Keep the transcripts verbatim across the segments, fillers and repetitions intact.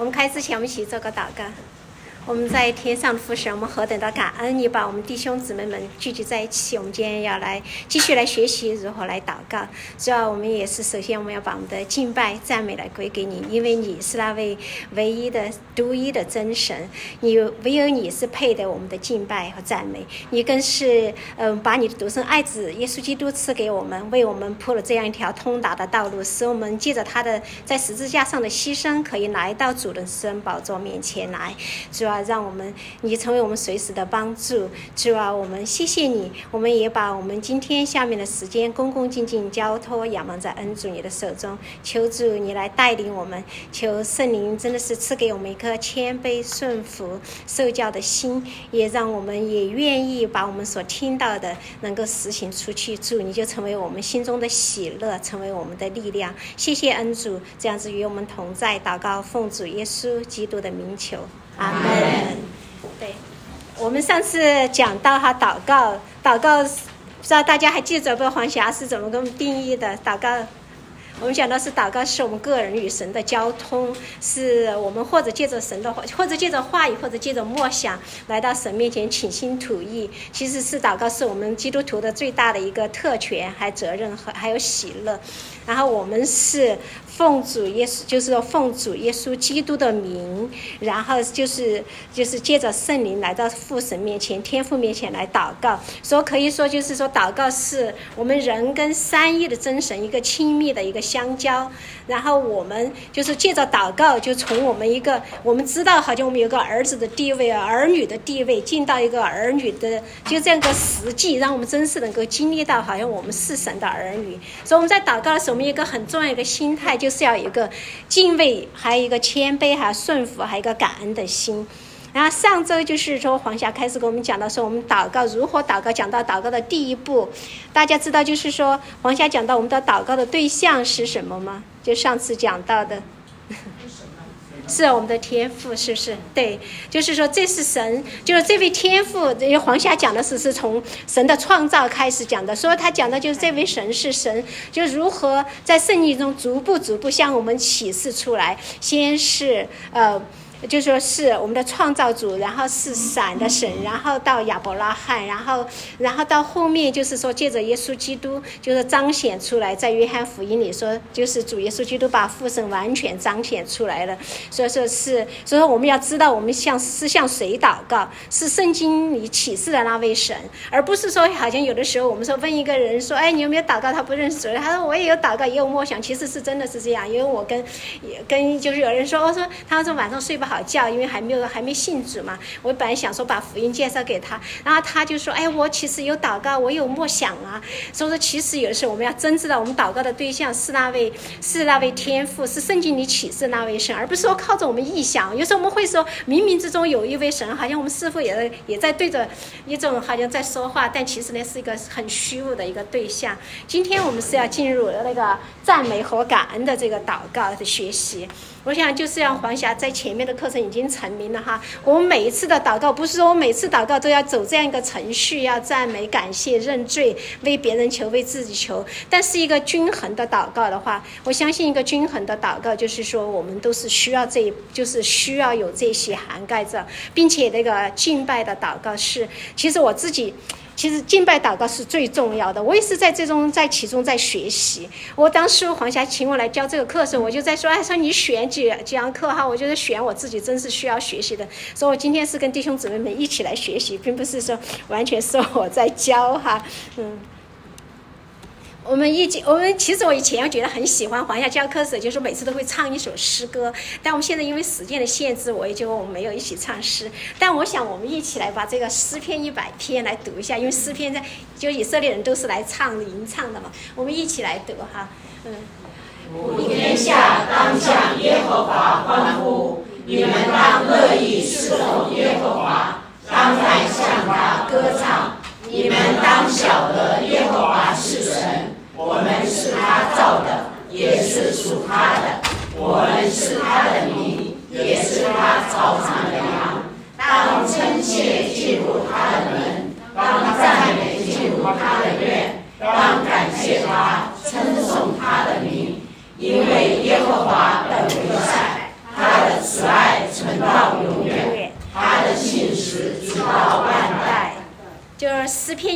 我们开始前，我们一起做个祷告。我们在天上的父神，我们何等的感恩你把我们弟兄姊妹们聚集在一起。我们今天要来继续来学习如何来祷告。主要我们也是首先我们要把我们的敬拜赞美来归给你，因为你是那位唯一的独一的真神，你唯有你是配得我们的敬拜和赞美。你更是嗯、呃，把你的独生爱子耶稣基督赐给我们，为我们铺了这样一条通达的道路，使我们借着他的在十字架上的牺牲，可以来到主的施恩宝座面前来。主要让我们你成为我们随时的帮助。主啊，我们谢谢你，我们也把我们今天下面的时间恭恭敬敬交托仰望在恩主你的手中，求主你来带领我们，求圣灵真的是赐给我们一颗谦卑顺服受教的心，也让我们也愿意把我们所听到的能够实行出去。主你就成为我们心中的喜乐，成为我们的力量。谢谢恩主这样子与我们同在，祷告奉主耶稣基督的名求，阿门。对，我们上次讲到哈，祷告，祷告，不知道大家还记得不？黄霞是怎么给我们定义的？祷告，我们讲到是祷告是我们个人与神的交通，是我们或者借着神的话，或者借着话语，或者借着默想来到神面前倾心吐意。其实是祷告是我们基督徒的最大的一个特权，还责任和还有喜乐。然后我们是奉主耶稣，就是说奉主耶稣基督的名，然后就是就是借着圣灵来到父神面前、天父面前来祷告。所以可以说就是说，祷告是我们人跟三一的真神一个亲密的一个相交。然后我们就是借着祷告，就从我们一个我们知道好像我们有个儿子的地位啊，儿女的地位，进到一个儿女的就这样个实际，让我们真是能够经历到好像我们是神的儿女。所以我们在祷告的时候，我们有一个很重要的一个心态，就是要有一个敬畏，还有一个谦卑，还有顺服，还有一个感恩的心。然后上周就是说黄霞开始跟我们讲到说我们祷告如何祷告，讲到祷告的第一步，大家知道就是说黄霞讲到我们的祷告的对象是什么吗？就上次讲到的是我们的天父，是不是？对，就是说这是神，就是这位天父。黄霞讲的是是从神的创造开始讲的，所以他讲的就是这位神是神，就如何在圣经中逐步逐步向我们启示出来。先是呃。就说是我们的创造主，然后是闪的神，然后到亚伯拉罕，然后然后到后面就是说借着耶稣基督就是彰显出来，在约翰福音里说就是主耶稣基督把父神完全彰显出来了。所以说是所以说我们要知道我们向是向谁祷告，是圣经里启示的那位神，而不是说好像有的时候我们说问一个人说哎你有没有祷告，他不认识，他说我也有祷告也有默想，其实是真的是这样。因为我跟跟就是有人说我说他说晚上睡不好好觉，因为还没有还没信主嘛。我本来想说把福音介绍给他，然后他就说哎我其实有祷告，我有默想啊。所以说其实有的时候我们要真知道我们祷告的对象是那位是那位天父，是圣经里启示那位神，而不是说靠着我们臆想。有时候我们会说冥冥之中有一位神，好像我们师父也也在对着一种好像在说话，但其实呢是一个很虚无的一个对象。今天我们是要进入那个赞美和感恩的这个祷告的学习。我想就是让黄霞在前面的课程已经成名了哈。我们每一次的祷告不是说我每次祷告都要走这样一个程序，要赞美感谢认罪，为别人求为自己求，但是一个均衡的祷告的话，我相信一个均衡的祷告就是说我们都是需要这就是需要有这些涵盖着，并且那个敬拜的祷告是其实我自己其实敬拜祷告是最重要的，我也是在这种在其中在学习。我当时黄霞请我来教这个课的时候，我就在说哎说你选几几堂课哈，我觉得选我自己真是需要学习的，所以我今天是跟弟兄姊妹们一起来学习，并不是说完全是我在教哈。嗯，我们一我们其实我以前觉得很喜欢黄霞教课时，就是每次都会唱一首诗歌，但我们现在因为时间的限制，我也就我们没有一起唱诗。但我想我们一起来把这个诗篇一百篇来读一下，因为诗篇在就以色列人都是来唱吟唱的嘛，我们一起来读哈。嗯， 普天下当向耶和华欢呼，你们当乐意侍奉耶和华，当来向他歌唱。你们当晓得耶和华是神，我们是他造的，也是属他的，我们是他的民，也是他草场的羊。当称谢进入他的门，当赞美进入他的院，当感谢他，称颂他的名，因为耶和华本为善，他的慈爱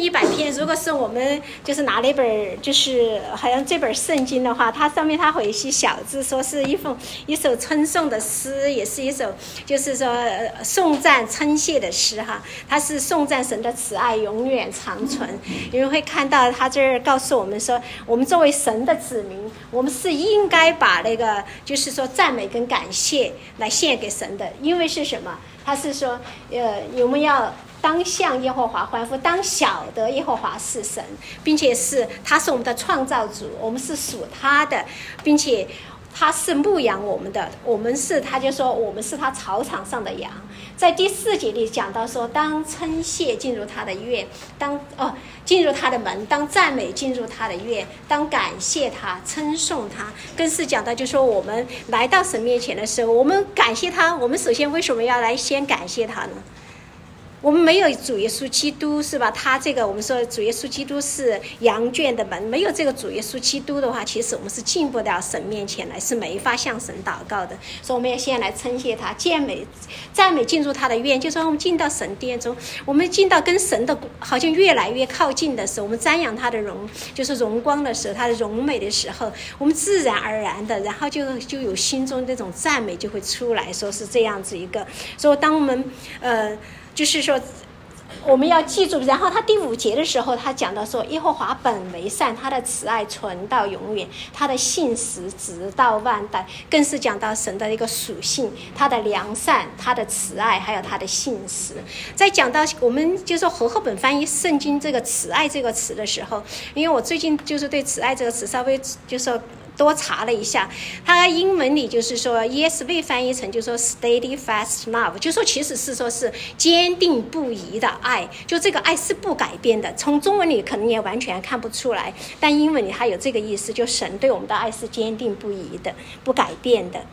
一百篇，如果是我们就是拿了一本，就是好像这本圣经的话，它上面它会有一些小字，说是一封一首称颂的诗，也是一首就是说、呃、颂赞称谢的诗哈。它是颂赞神的慈爱永远长存。你们会看到他这儿告诉我们说，我们作为神的子民，我们是应该把那个就是说赞美跟感谢来献给神的，因为是什么？他是说，呃，我们要当向耶和华欢呼，当晓得耶和华是神，并且是他是我们的创造主，我们是属他的，并且他是牧养我们的，我们是他就说我们是他草场上的羊。在第四节里讲到说，当称谢进入他的院，当哦进入他的门，当赞美进入他的院，当感谢他称颂他，更是讲到就说我们来到神面前的时候，我们感谢他，我们首先为什么要来先感谢他呢？我们没有主耶稣基督是吧？他这个我们说主耶稣基督是羊圈的门，没有这个主耶稣基督的话，其实我们是进不了神面前来，是没法向神祷告的。所以我们要先来称谢他，赞美赞美进入他的院，就说我们进到神殿中，我们进到跟神的好像越来越靠近的时候，我们瞻仰他的荣，就是荣光的时候，他的荣美的时候，我们自然而然的，然后就就有心中这种赞美就会出来，说是这样子一个。所以当我们呃。就是说我们要记住，然后他第五节的时候他讲到说，耶和华本为善，他的慈爱存到永远，他的信实直到万代，更是讲到神的一个属性，他的良善，他的慈爱，还有他的信实。在讲到我们就说和合本翻译圣经这个慈爱这个词的时候，因为我最近就是对慈爱这个词稍微就说多查了一下，它英文里就是说 E S V 翻译成就说 steadfast love， 就说其实是说是坚定不移的爱，就这个爱是不改变的。从中文里可能也完全看不出来，但英文里它有这个意思，就神对我们的爱是坚定不移的，不改变的。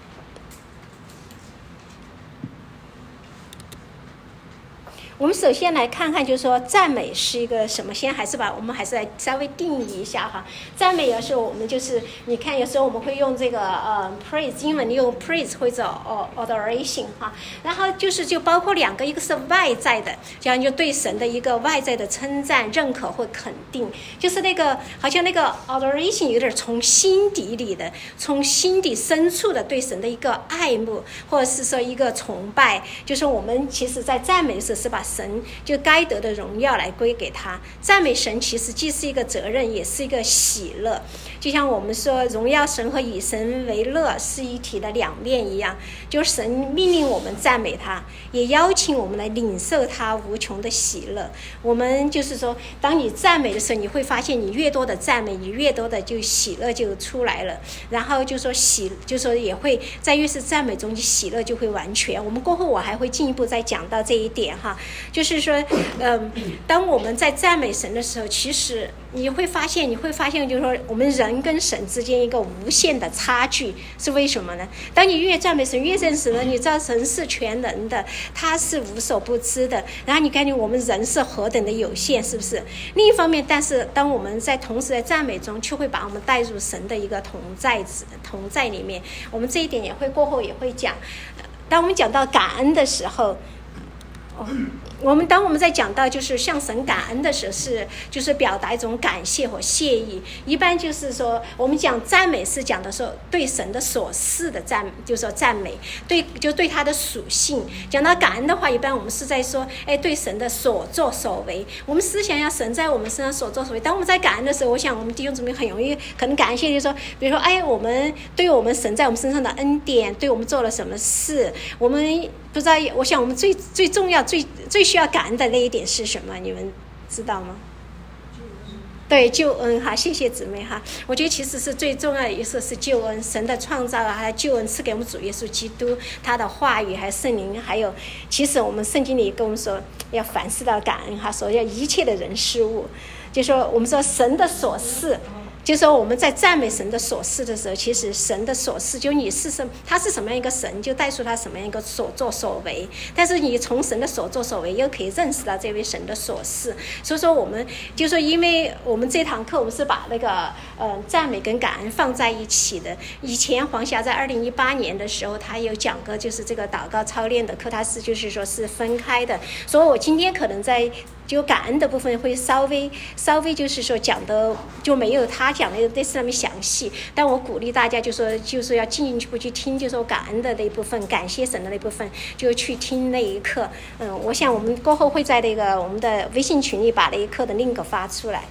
我们首先来看看，就是说赞美是一个什么？先还是把我们还是来稍微定义一下哈。赞美有时候我们就是你看，有时候我们会用这个呃 praise， 英文用 praise 或者 adoration 哈。然后就是就包括两个，一个是外在的，这样就对神的一个外在的称赞、认可或肯定，就是那个好像那个 adoration 有点从心底里的，从心底深处的对神的一个爱慕，或者是说一个崇拜。就是我们其实在赞美的时候是把神就该得的荣耀来归给他。赞美神其实既是一个责任，也是一个喜乐。就像我们说荣耀神和以神为乐是一体的两面一样，就是神命令我们赞美他，也邀请我们来领受他无穷的喜乐。我们就是说当你赞美的时候，你会发现你越多的赞美，你越多的就喜乐就出来了。然后就说喜就说也会在越是赞美中喜乐就会完全。我们过后我还会进一步再讲到这一点哈。就是说嗯，当我们在赞美神的时候，其实你会发现你会发现就是说我们人跟神之间一个无限的差距。是为什么呢？当你越赞美神，越认识了你知道神是全能的，他是无所不知的，然后你感觉我们人是何等的有限，是不是？另一方面，但是当我们在同时在赞美中，却会把我们带入神的一个同在同在里面。我们这一点也会过后也会讲。当我们讲到感恩的时候，哦我们当我们在讲到就是向神感恩的时候，是就是表达一种感谢和谢意。一般就是说我们讲赞美是讲的说对神的所事的赞，就是说赞美，对就对他的属性。讲到感恩的话，一般我们是在说哎对神的所作所为。我们思想要神在我们身上所作所为。当我们在感恩的时候，我想我们弟兄姊妹很容易可能感谢，就是说比如说哎我们对我们神在我们身上的恩典，对我们做了什么事，我们不知道。我想我们最最重要最最需要感恩的那一点是什么？你们知道吗？对，救恩哈，谢谢姊妹哈。我觉得其实是最重要的一个是救恩，神的创造啊，还有救恩赐给我们主耶稣基督，他的话语还有圣灵，还有其实我们圣经里跟我们说要凡事到感恩哈，说要一切的人事物，就说我们说神的所事。就是说我们在赞美神的所事的时候，其实神的所事就你是什他是什么样一个神，就带出他什么样一个所作所为。但是你从神的所作所为又可以认识到这位神的所事。所以说我们就说因为我们这堂课我们是把那个呃赞美跟感恩放在一起的。以前黄霞在二零一八年的时候他有讲过就是这个祷告操练的课，他是就是说是分开的。所以我今天可能在就感恩的部分会稍微稍微就是说讲的就没有他讲的类似那么详细，但我鼓励大家就说就是要进一步去听，就说感恩的那一部分，感谢神的那一部分，就去听那一课。嗯，我想我们过后会在那个我们的微信群里把那一课的 link 发出来。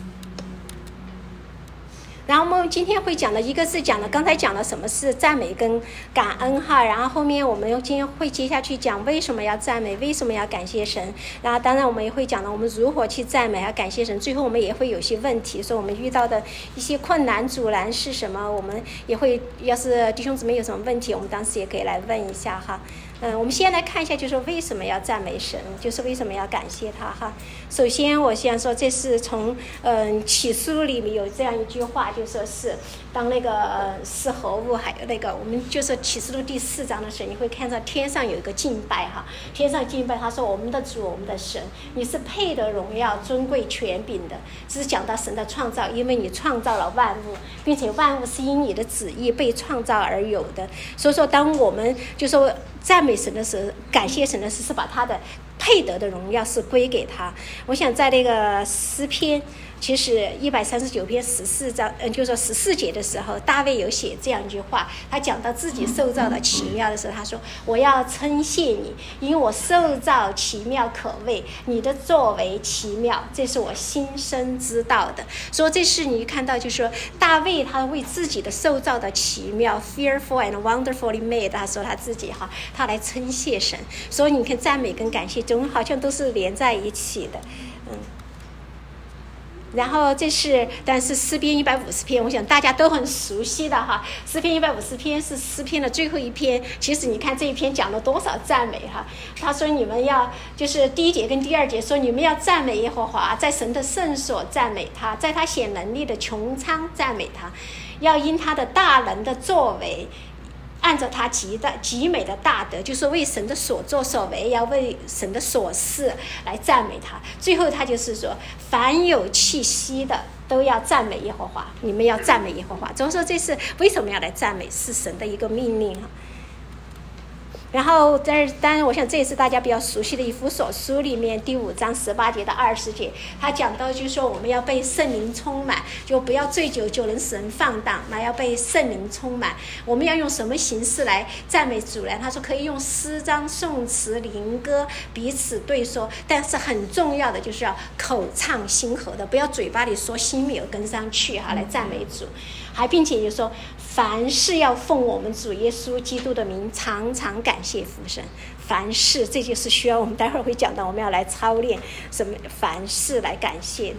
然后我们今天会讲的一个是讲了刚才讲了什么是赞美跟感恩哈，然后后面我们今天会接下去讲为什么要赞美，为什么要感谢神，然后当然我们也会讲了我们如何去赞美和感谢神，最后我们也会有些问题，说我们遇到的一些困难阻拦是什么，我们也会要是弟兄姊妹有什么问题，我们当时也可以来问一下哈。嗯，我们先来看一下，就是为什么要赞美神，就是为什么要感谢他哈。首先，我先说，这是从嗯启示录里面有这样一句话，就说是当那个呃是何物，还有那个我们就是启示录第四章的时候，你会看到天上有一个敬拜哈，天上敬拜，他说我们的主，我们的神，你是配得荣耀、尊贵、权柄的。这是讲到神的创造，因为你创造了万物，并且万物是因你的旨意被创造而有的。所以说，当我们就说赞美神的时候，感谢神的时候，是把他的配得的荣耀是归给他。我想在那个诗篇，其实一百三十九篇十四章，嗯，就是说十四节的时候，大卫有写这样一句话，他讲到自己受造的奇妙的时候，他说：“我要称谢你，因为我受造奇妙可畏，你的作为奇妙，这是我心生知道的。”所以这是你看到，就是说大卫他为自己的受造的奇妙 ，fearful and wonderfully made， 他说他自己哈，他来称谢神。所以你看赞美跟感谢中好像都是连在一起的，嗯。然后这是，但是诗篇一百五十篇，我想大家都很熟悉的哈。诗篇一百五十篇是诗篇的最后一篇。其实你看这一篇讲了多少赞美哈？他说你们要就是第一节跟第二节说你们要赞美耶和华，在神的圣所赞美他，在他显能力的穹苍赞美他，要因他的大能的作为。按照他极的极美的大德，就是为神的所作所为，要为神的所事来赞美他。最后他就是说，凡有气息的都要赞美耶和华，你们要赞美耶和华。总说这是为什么要来赞美，是神的一个命令哈。然后在当然我想这也是大家比较熟悉的以弗所书里面第五章十八节到二十节，他讲到就是说我们要被圣灵充满，就不要醉酒就能使人放荡，那要被圣灵充满。我们要用什么形式来赞美主呢？他说可以用诗章、颂词、灵歌彼此对说，但是很重要的就是要口唱心和的，不要嘴巴里说心没有跟上去哈，来赞美主。还并且就说凡事要奉我们主耶稣基督的名常常感谢父神。凡事，这就是需要我们待会儿会讲到，我们要来操练什么凡事来感谢。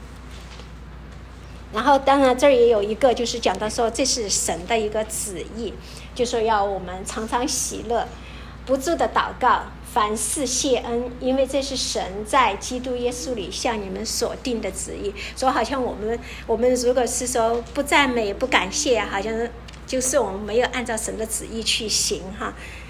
然后当然这儿也有一个就是讲到说这是神的一个旨意，就说要我们常常喜乐，不住的祷告，凡事谢恩，因为这是神在基督耶稣里向你们所定的旨意。所以好像我们我们如果是说不赞美不感谢，好像就是我们没有按照神的旨意去行哈。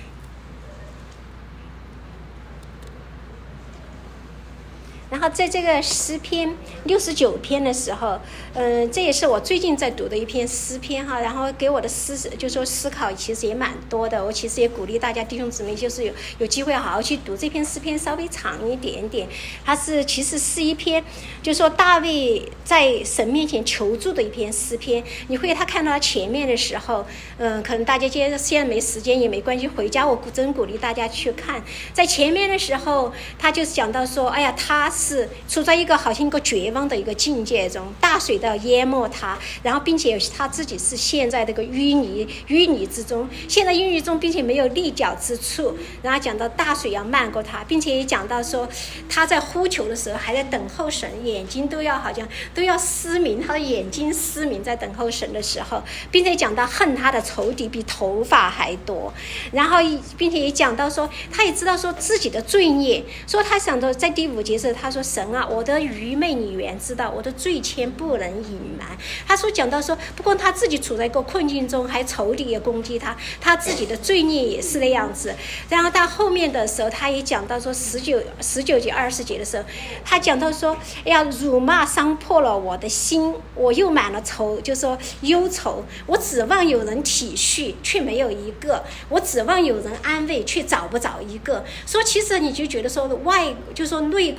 然后在这个诗篇六十九篇的时候，嗯、呃，这也是我最近在读的一篇诗篇哈。然后给我的思就说思考其实也蛮多的。我其实也鼓励大家弟兄姊妹，就是有有机会好好去读这篇诗篇，稍微长一点点。它是其实是一篇，就说大卫在神面前求助的一篇诗篇。你会他看到他前面的时候，嗯、呃，可能大家现在现在没时间也没关系，回家我真鼓励大家去看。在前面的时候，他就是讲到说，哎呀，他。是处在一个好像一个绝望的一个境界中，大水都要淹没他，然后并且他自己是陷在这个淤泥淤泥之中，陷在淤泥中，并且没有立脚之处。然后讲到大水要漫过他，并且也讲到说他在呼求的时候还在等候神，眼睛都要好像都要失明，他的眼睛失明在等候神的时候，并且讲到恨他的仇敌比头发还多。然后并且也讲到说他也知道说自己的罪孽，说他想到在第五节时他说神啊，我的愚昧你原知道，我的罪愆不能隐瞒。他说讲到说不光他自己处在一个困境中，还仇敌也攻击他，他自己的罪孽也是那样子。然后到后面的时候他也讲到说十九十九节二十节的时候，他讲到说哎呀，辱骂伤破了我的心，我又满了愁，就说忧愁，我指望有人体恤却没有一个，我指望有人安慰却找不着一个。说其实你就觉得说外就说内困外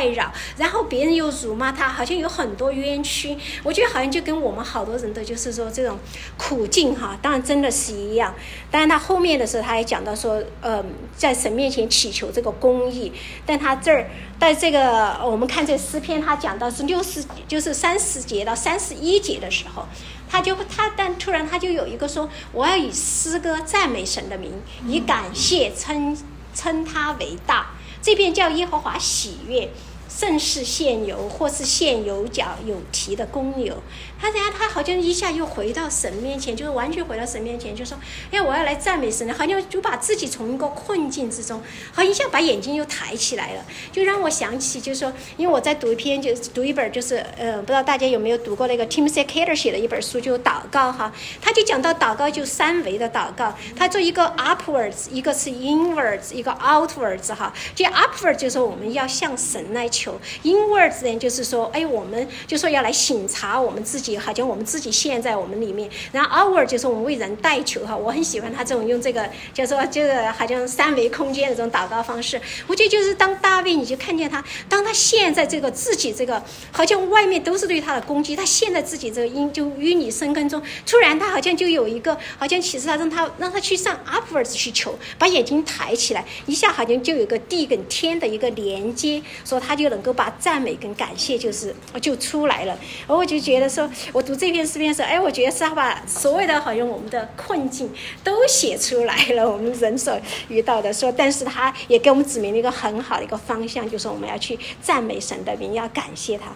外扰，然后别人又辱骂他，好像有很多冤屈。我觉得好像就跟我们好多人的就是说这种苦境哈，当然真的是一样。当然他后面的时候他还讲到说，呃，在神面前祈求这个公义，但他这儿在这个我们看这诗篇，他讲到是六十，就是三十节到三十一节的时候。他就他但突然他就有一个说，我要以诗歌赞美神的名，以感谢称称他为大。这边叫耶和华喜悦，甚是献油，或是献有角有蹄的公牛。他等下他好像一下又回到神面前，就是完全回到神面前，就说哎，我要来赞美神了，好像就把自己从一个困境之中，好一下把眼睛又抬起来了，就让我想起就是说，因为我在读一篇就读一本就是呃不知道大家有没有读过那个 Timothy Keller 写的一本书，就祷告哈，他就讲到祷告就三维的祷告，他做一个 upwards， 一个是 inwards， 一个 outwards 哈，这 upwards 就是我们要向神来求，inwards 呢就是说哎我们就说要来省察我们自己，好像我们自己陷在我们里面，然后 outward 就是我们为人代求哈，我很喜欢他这种用这个叫做这个好像三维空间的这种祷告方式。我觉得就是当大卫你就看见他，当他陷在这个自己这个好像外面都是对他的攻击，他陷在自己这个因就淤泥深坑中，突然他好像就有一个好像其实他让他让他去上 upwards 去求，把眼睛抬起来，一下好像就有个地跟天的一个连接，说他就能够把赞美跟感谢就是就出来了。而我就觉得说我读这篇诗篇的时候，哎，我觉得是他把所谓的好像我们的困境都写出来了，我们人所遇到的说，但是他也给我们指明了一个很好的一个方向，就是我们要去赞美神的名，要感谢他。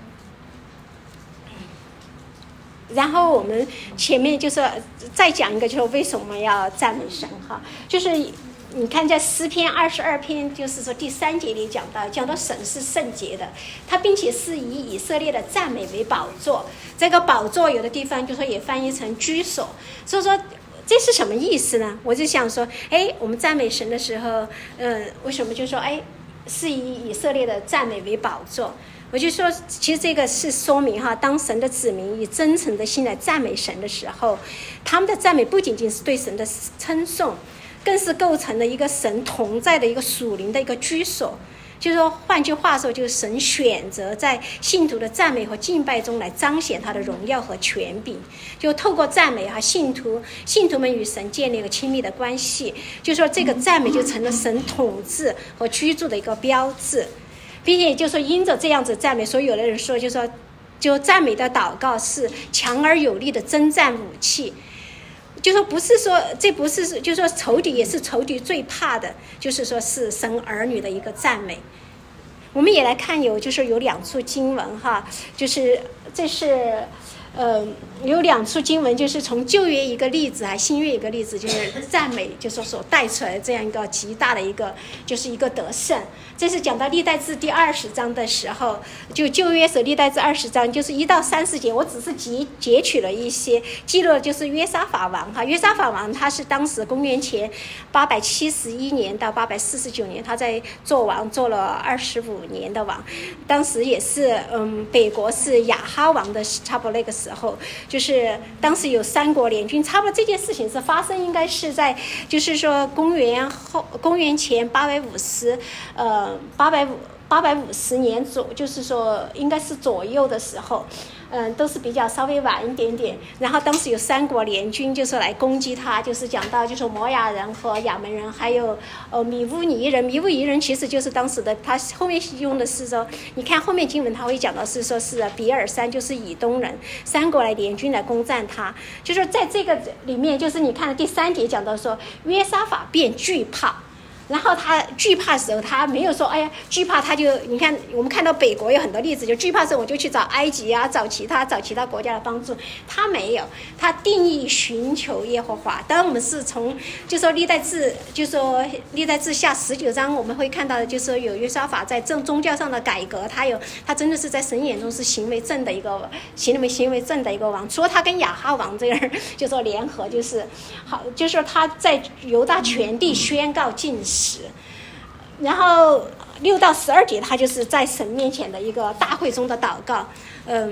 然后我们前面就是再讲一个，就是为什么要赞美神哈，就是你看在诗篇二十二篇，就是说第三节里讲到，讲到神是圣洁的，他并且是以以色列的赞美为宝座。这个宝座有的地方就说也翻译成居所，所以说这是什么意思呢？我就想说，哎，我们赞美神的时候，嗯，为什么就说哎是以以色列的赞美为宝座？我就说其实这个是说明哈，当神的子民以真诚的心来赞美神的时候，他们的赞美不仅仅是对神的称颂，更是构成了一个神同在的一个属灵的一个居所。就是说换句话说，就是神选择在信徒的赞美和敬拜中来彰显他的荣耀和权柄，就透过赞美哈，信徒信徒们与神建立了亲密的关系，就说这个赞美就成了神统治和居住的一个标志，并且就说因着这样子赞美，所以有的人说就说就赞美的祷告是强而有力的征战武器，就说不是说这不是就说仇敌也是仇敌最怕的，就是说是神儿女的一个赞美。我们也来看有就是有两处经文哈，就是这是呃有两处经文，就是从旧约一个例子还新约一个例子，就是赞美就是所带出来这样一个极大的一个就是一个得胜。这是讲到历代志第二十章的时候，就旧约时历代志二十章就是一到三十节，我只是截截取了一些记录，就是约沙法王哈，约沙法王他是当时公元前八百七十一年到八百四十九年，他在做王做了二十五年的王，当时也是嗯北国是亚哈王的差不多那个时候，就是当时有三国联军，差不多这件事情是发生应该是在就是说公元后公元前八百五十呃八百五八百五十年左，就是说应该是左右的时候，嗯，都是比较稍微晚一点点。然后当时有三国联军，就是来攻击他，就是讲到就是摩亚人和亚门人，还有呃米乌尼人。米乌尼人其实就是当时的，他后面用的是说，你看后面经文他会讲到是说是比尔山，就是以东人，三国来联军来攻占他。就是在这个里面，就是你看第三节讲到说，约沙法便惧怕。然后他惧怕的时候，他没有说哎呀惧怕，他就你看我们看到北国有很多例子，就惧怕的时候我就去找埃及啊，找其他找其他国家的帮助，他没有，他定义寻求耶和华。当然我们是从就说历代志就说历代志下十九章我们会看到的，就是说有约沙法在正宗教上的改革，他有他真的是在神眼中是行为正的一个行为行为正的一个王。除了他跟亚哈王这样就说联合，就是好，就是说他在犹大全地宣告禁食。然后六到十二节他就是在神面前的一个大会中的祷告。嗯，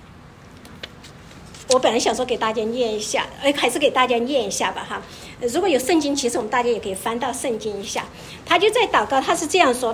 我本来想说给大家念一下，哎，还是给大家念一下吧哈。如果有圣经，其实我们大家也可以翻到圣经一下。他就在祷告，他是这样说，他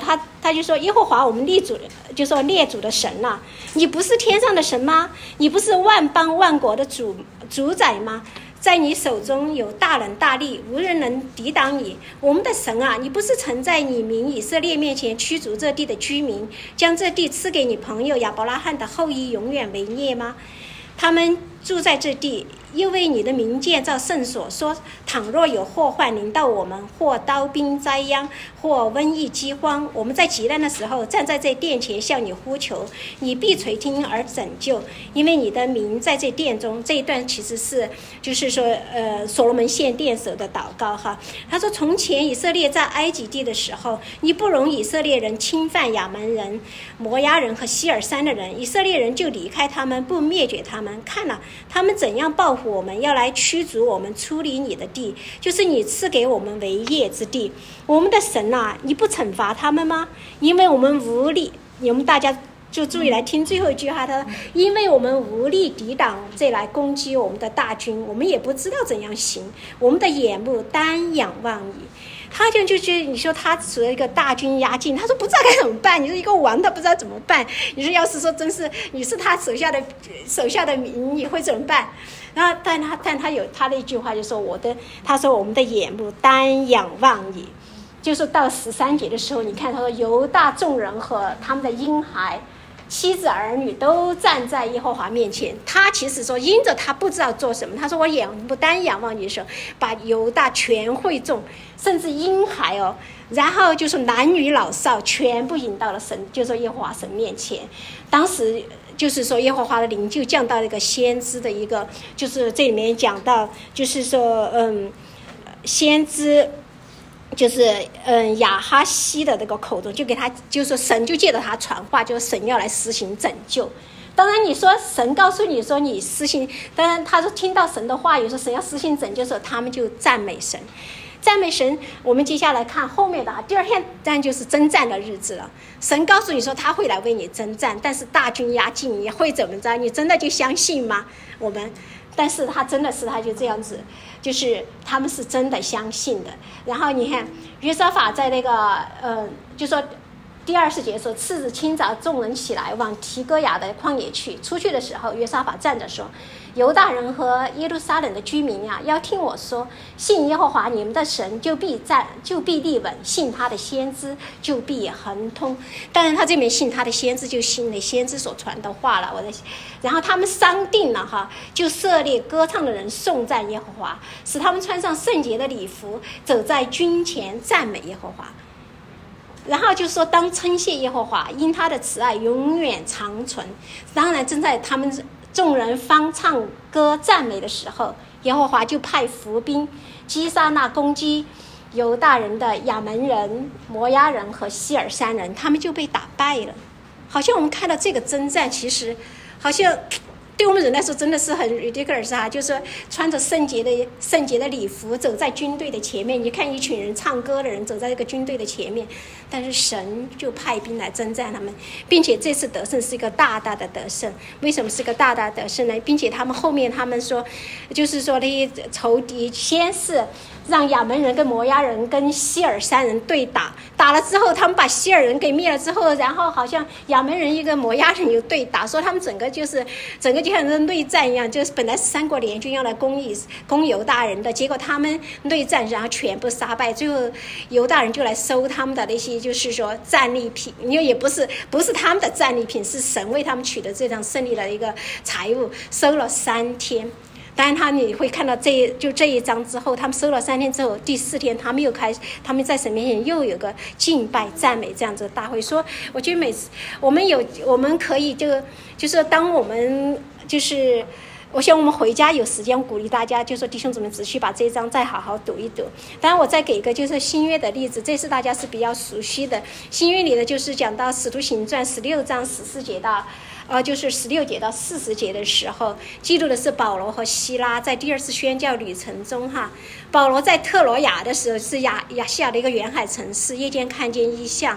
他就说耶和华我们列祖就说列祖的神呐、啊，你不是天上的神吗？你不是万邦万国的主主宰吗？在你手中有大能大力，无人能抵挡你。我们的神啊，你不是曾在你民以色列面前驱逐这地的居民，将这地赐给你朋友亚伯拉罕的后裔永远为业吗？他们住在这地，又为你的名建造圣所，说倘若有祸患临到我们，或刀兵灾殃，或瘟疫饥荒，我们在极难的时候站在这殿前向你呼求，你必垂听而拯救，因为你的名在这殿中。这一段其实是就是说呃所罗门献殿时的祷告哈。他说从前以色列在埃及地的时候，你不容以色列人侵犯亚门人、摩押人和希尔山的人，以色列人就离开他们，不灭绝他们。看了他们怎样报复我们，要来驱逐我们出离你的地，就是你赐给我们为业之地。我们的神啊，你不惩罚他们吗？因为我们无力。你们大家就注意来听最后一句话，他说因为我们无力抵挡这来攻击我们的大军，我们也不知道怎样行，我们的眼目单仰望你。他就就觉得你说他处了一个大军压境，他说不知道该怎么办。你说一个王他不知道怎么办，你说要是说真是你是他手下的手下的民，你会怎么办？然后但他但他有他的一句话，就说我的他说我们的眼目单仰望你。就是到十三节的时候，你看他说犹大众人和他们的婴孩妻子儿女都站在耶和华面前。他其实说因着他不知道做什么，他说我眼不单仰望你的时候，把犹大全会众甚至婴孩哦，然后就是男女老少全部引到了神，就说耶和华神面前。当时就是说耶和华的灵就降到一个先知的一个，就是这里面讲到就是说嗯先知就是嗯亚哈西的那个口中，就给他就是说神就借着他传话，就是神要来施行拯救。当然你说神告诉你说你施行，当然他说听到神的话语说神要施行拯救的时候，他们就赞美神赞美神。我们接下来看后面的第二天当然就是征战的日子了。神告诉你说他会来为你征战，但是大军压境你会怎么着？你真的就相信吗？我们但是他真的是他就这样子，就是他们是真的相信的。然后你看约沙法在那个呃就说第二十节说，次日清早众人起来往提哥亚的旷野去，出去的时候约沙法站着说，犹大人和耶路撒冷的居民啊，要听我说，信耶和华你们的神就必站就必立稳，信他的先知就必亨通。当然他这边信他的先知就信了先知所传的话了。我在然后他们商定了哈，就设立歌唱的人颂赞耶和华，使他们穿上圣洁的礼服，走在军前赞美耶和华。然后就说当称谢耶和华，因他的慈爱永远长存。当然正在他们众人方唱歌赞美的时候，耶和华就派伏兵击杀那攻击犹大人的亚门人、摩押人和希尔山人，他们就被打败了。好像我们看到这个征战，其实好像对我们人来说真的是很 ridiculous 啊！就是穿着圣洁的圣洁的礼服走在军队的前面，你看一群人唱歌的人走在这个军队的前面，但是神就派兵来征战他们，并且这次得胜是一个大大的得胜。为什么是个大大的得胜呢？并且他们后面他们说，就是说那些仇敌先是让亚门人跟摩押人跟希尔山人对打，打了之后他们把希尔人给灭了之后，然后好像亚门人一个摩押人又对打，说他们整个就是整个就像是内战一样，就是本来是三国联军要来攻以攻犹大人的，结果他们内战然后全部杀败，最后犹大人就来收他们的那些就是说战利品，因为也不是不是他们的战利品，是神为他们取得这场胜利的一个财物，收了三天。当然他你会看到这就这一章之后，他们收了三天之后，第四天他们又开始他们在神面前又有个敬拜赞美这样子的大会。说我觉得每次我们有我们可以就就是当我们就是我想我们回家有时间鼓励大家，就说弟兄姊妹只需把这一章再好好读一读。当然我再给一个就是新约的例子，这是大家是比较熟悉的，新约里的就是讲到使徒行传十六章十四节到呃，就是十六节到四十节的时候，记录的是保罗和希拉在第二次宣教旅程中哈。保罗在特罗亚的时候是亚亚细亚的一个沿海城市，夜间看见异象，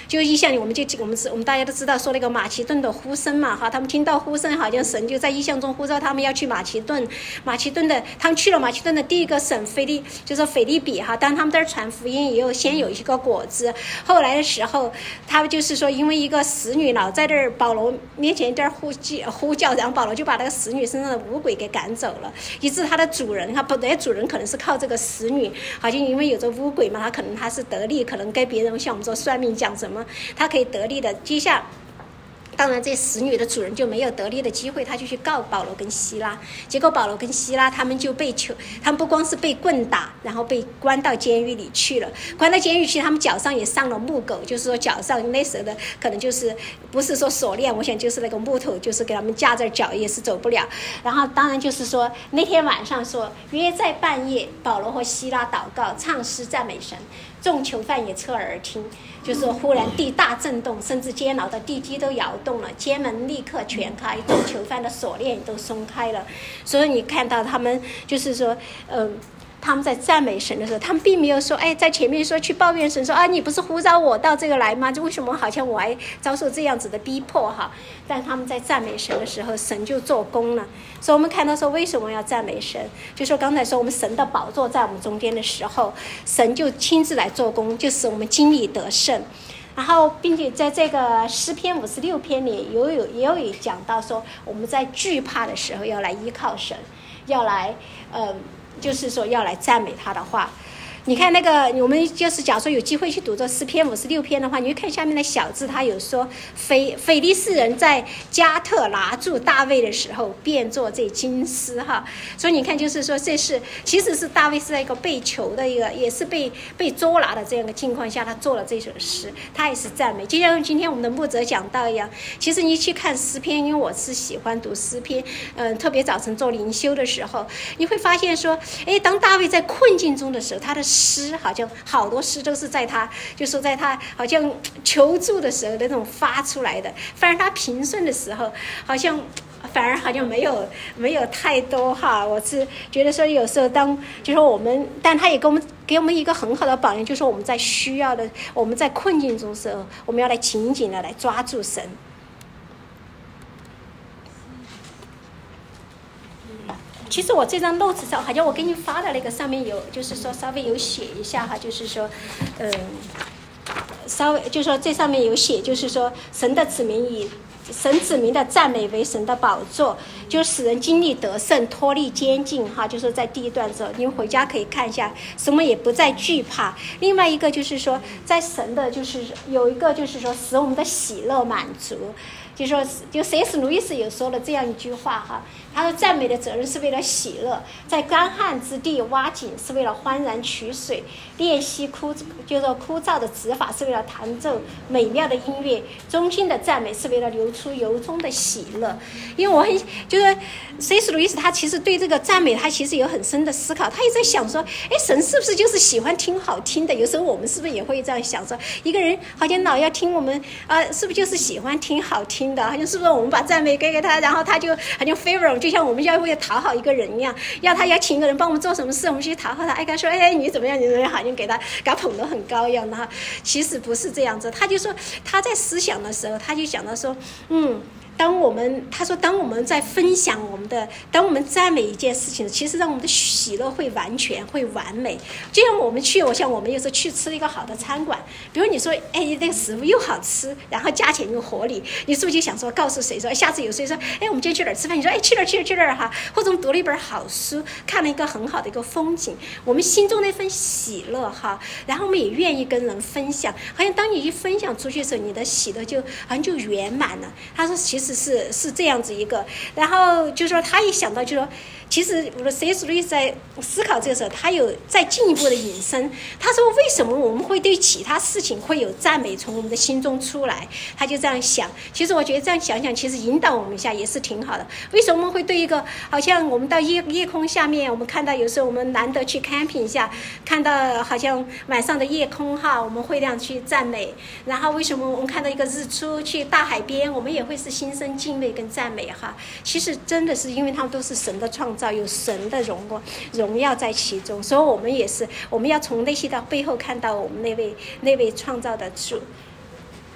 就意象里我们就我们我们大家都知道说那个马其顿的呼声嘛哈，他们听到呼声，好像神就在意象中呼召他们要去马其顿，马其顿的他们去了马其顿的第一个省腓利，就是腓利比哈，当他们在这传福音也有先有一个果子，后来的时候他们就是说因为一个使女老在这儿保罗面前在这儿呼呼叫，然后保罗就把那个使女身上的污鬼给赶走了，以致他的主人他本来主人可能是靠这个使女，好像因为有着污鬼嘛，他可能他是得力，可能跟别人像我们说算命讲什么他可以得力的，接下当然这使女的主人就没有得力的机会，他就去告保罗跟希拉，结果保罗跟希拉他们就被囚，他们不光是被棍打，然后被关到监狱里去了，关到监狱去，他们脚上也上了木狗，就是说脚上那时候的可能就是不是说锁链，我想就是那个木头，就是给他们架着脚也是走不了。然后当然就是说那天晚上说约在半夜，保罗和希拉祷告唱诗赞美神，众囚犯也侧耳听，就是忽然地大震动，甚至监牢的地基都摇动了，监门立刻全开，众囚犯的锁链都松开了。所以你看到他们就是说嗯、呃他们在赞美神的时候，他们并没有说哎，在前面说去抱怨神说啊，你不是呼召我到这个来吗？为什么好像我还遭受这样子的逼迫哈？但他们在赞美神的时候，神就做工了。所以我们看到说为什么要赞美神，就说刚才说我们神的宝座在我们中间的时候，神就亲自来做工，就使我们经历得胜。然后并且在这个诗篇五十六篇里有有也有讲到说，我们在惧怕的时候要来依靠神，要来呃就是说要来赞美他的话。你看那个我们就是假如说有机会去读这诗篇五十六篇的话，你会看下面的小字，他有说非非利士人在加特拿住大卫的时候变作这金丝哈。所以你看就是说这是其实是大卫是在一个被囚的一个也是被被捉拿的这样的境况下，他做了这首诗，他也是赞美。就像今天我们的牧者讲到一样，其实你去看诗篇，因为我是喜欢读诗篇，嗯、呃，特别早晨做灵修的时候，你会发现说哎，当大卫在困境中的时候，他的诗好像好多诗都是在他就是在他好像求助的时候的那种发出来的，反而他平顺的时候好像反而好像没有没有太多哈。我是觉得说有时候当就说我们，但他也给我们给我们一个很好的榜样，就是我们在需要的我们在困境中的时候，我们要来紧紧的来抓住神。其实我这张 notes 上好像我给你发的那个上面有就是说稍微有写一下哈，就是说嗯稍微就是说这上面有写，就是说神的子民以神子民的赞美为神的宝座，就使人经历得胜，脱离监禁哈。就是在第一段之后，你们回家可以看一下，什么也不再惧怕。另外一个就是说在神的就是有一个就是说使我们的喜乐满足，就说就 C S 路易斯有说了这样一句话哈，他说赞美的责任是为了喜乐，在干旱之地挖井是为了欢然取水，练习枯就是说枯燥的指法是为了弹奏美妙的音乐，衷心的赞美是为了流出由衷的喜乐。因为我很就是 C S 路易斯他其实对这个赞美他其实有很深的思考，他也在想说哎，神是不是就是喜欢听好听的？有时候我们是不是也会这样想说，一个人好像老要听我们啊、呃，是不是就是喜欢听好听的？好像是不是我们把赞美给给他，然后他就好像 favor， 就像我们要为了讨好一个人一样，要他要请一个人帮我们做什么事，我们去讨好他，哎，他说哎你怎么样，你怎么样，好像给他给他捧得很高一样的。其实不是这样子，他就说他在思想的时候，他就想到说，嗯。当我们他说当我们在分享我们的当我们赞美一件事情，其实让我们的喜乐会完全会完美。就像我们去我像我们有时候去吃一个好的餐馆，比如你说哎那个食物又好吃，然后价钱又合理，你是不是就想说告诉谁说下次有谁说哎我们今天去哪儿吃饭，你说哎去哪儿去哪儿去哪儿哈，或者我们读了一本好书，看了一个很好的一个风景，我们心中那份喜乐哈，然后我们也愿意跟人分享，好像当你一分享出去的时候，你的喜乐就好像就圆满了。他说其实是是这样子一个，然后就说他一想到就说其实我的 C S 路易斯在思考这个时候，他有再进一步的引申，他说为什么我们会对其他事情会有赞美从我们的心中出来，他就这样想。其实我觉得这样想想其实引导我们一下也是挺好的。为什么我们会对一个好像我们到夜夜空下面，我们看到有时候我们难得去 camping 一下，看到好像晚上的夜空哈，我们会这样去赞美。然后为什么我们看到一个日出，去大海边我们也会是心生敬畏跟赞美哈？其实真的是因为他们都是神的创造，有神的荣光荣耀在其中，所以我们也是我们要从内心到背后看到我们那位那位创造的主。